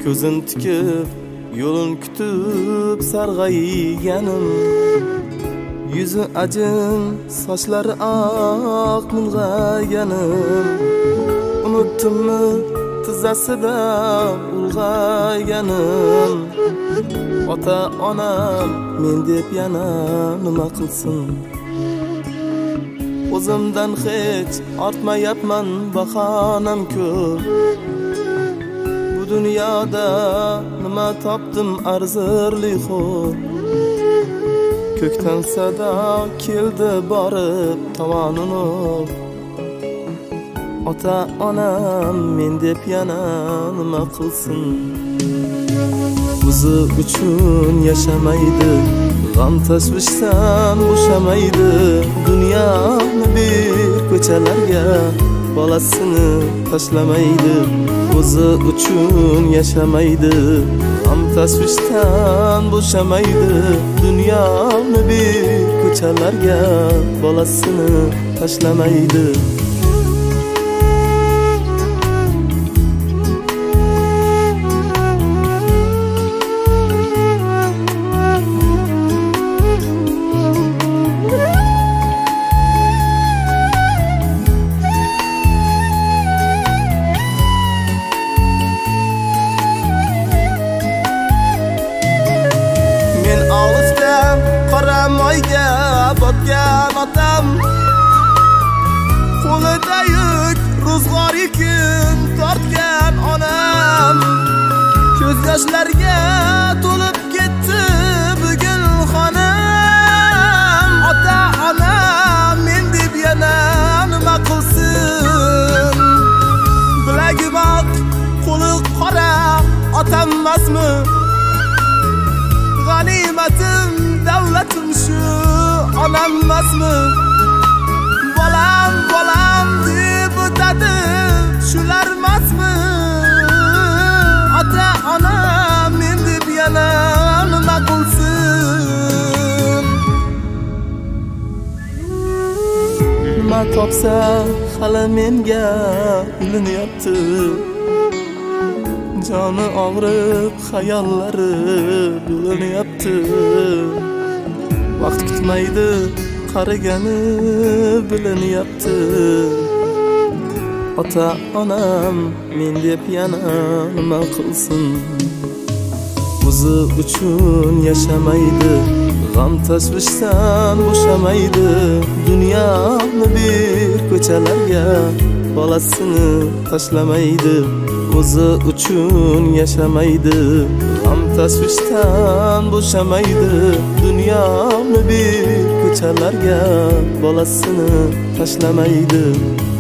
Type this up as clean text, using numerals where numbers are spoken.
ko'zin tikib yo'lin kutib sarg'ayganim, yuzi ajin sochlari oq mulg'ayganim, unutdimmi tizzasida ulg'ayganim. Ota onam men deb yana nima qilsin, o'zimdan hech ortmayapman, bahonam ko'p. Bu dunyoda nima topdim arzirli xo'p, ko'kdan sado keldi borib tomonini. Ota onam men deb yana nima qilsin, o'zi uchun yashamaydi, g'am tashvishdan bo'shamaydi. Dunyoni bir ko'chalarga bolasini tashlamaydi, o'zi uchun yashamaydi, g'am tashvishdan bo'shamaydi. Dunyoni bir ko'chalarga bolasini tashlamaydi. Moyga botgan otam, qo'lida yuk ro'zg'or yukin tortgan onam, ko'z yoshlarga to'lib ketdi bugun xonam. Ota onam men deb yana nima qilsin, bilagim oq qo'li qora otam emasmi, g'animatim davlatim shu onam emasmi. Bolam bolam deb o'tadi shular emasmi. Ota onam men deb yana nima qilsin, nima topsa hali menga ilinyapti. Joni og'rib xayollari bo'linyapti, vaqt kutmaydi qarigani bilinyapti. Ota onam men deb yana nima qilsin, o'zi uchun yashamaydi, g'am tashvishdan bo'shamaydi. Dunyoni bir ko'chalarga bolasini tashlamaydi, o'zi uchun yashamaydi, g'am tashvishdan bo'shamaydi. Dunyoni bir ko'chalarga bolasini tashlamaydi.